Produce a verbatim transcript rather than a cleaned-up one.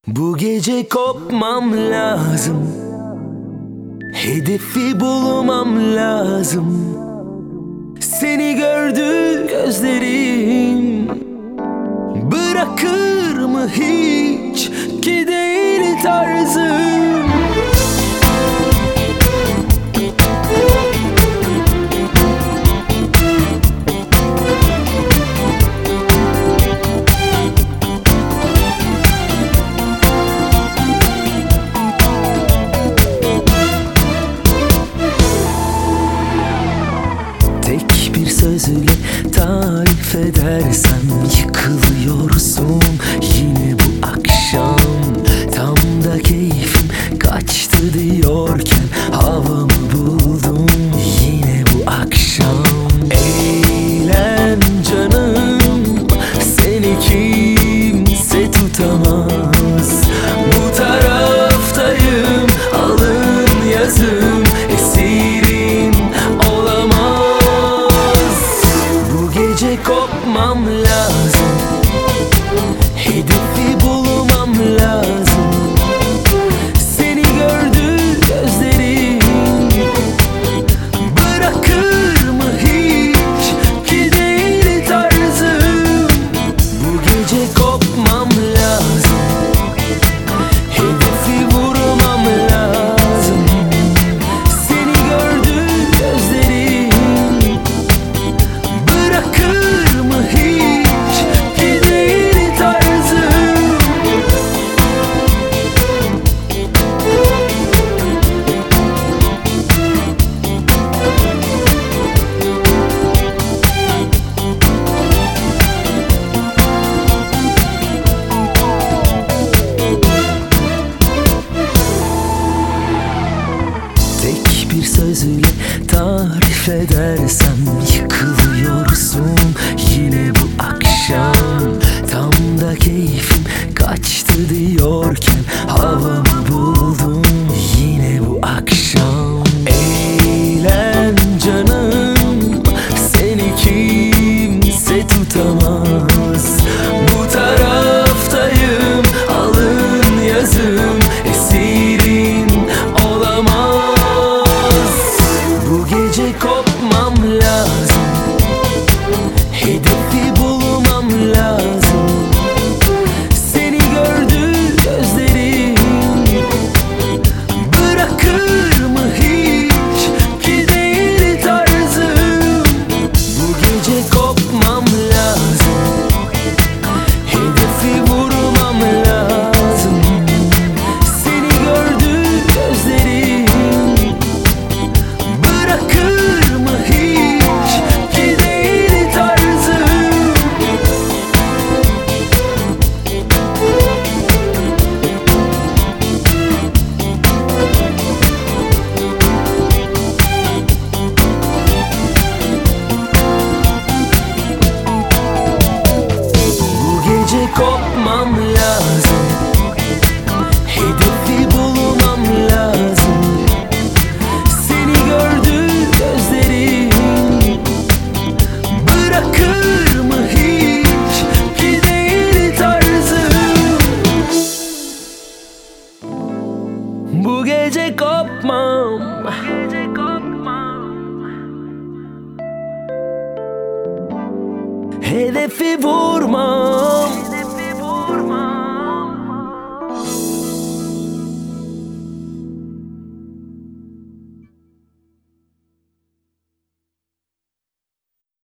Bu gece kopmam lazım, hedefi bulmam lazım. Seni gördü gözlerim, bırakır mı hiç ki değil tarzım. Tek bir sözle tarif edersem yıkılıyorsun yine bu akşam. Tam da keyfim kaçtı diyorken havamı buldum yine bu akşam. Eğlen canım, seni kimse tutamaz. Bu taraftayım, alın yazım, esirim olamaz. Bu gece kopmam lazım, hedefi bulmam lazım. Seni gördü gözlerim, bırakır mı hiç ki değil tarzım. Bu gece kopmam lazım, hedefi vurmam lazım. Seni gördü gözlerim, bırakır mı hiç ki değil tarzım. Tek bir sözle tarif edersem yıkılıyorsun yine bu akşam. Tam da keyfim kaçtı diyorken havamı buldum yine bu akşam. Eğlen canım, seni kimse tutamaz. Bu taraftayım, alın yazım, esirim olamaz. Bu gece kopmam lazım, hedefi bulmam lazım. Seni gördü gözlerim, bırakır mı hiç ki değil tarzım. Bu gece kopmam lazım, hedefi vurmam lazım. Seni gördü gözlerim, bırakır mı hiç ki değil tarzım. Bu gece kopmam lazım, hedefi bulmam lazım. Seni gördü gözlerim, bırakır mı hiç ki değil tarzım. Bu gece kopmam, hedefi vurmam.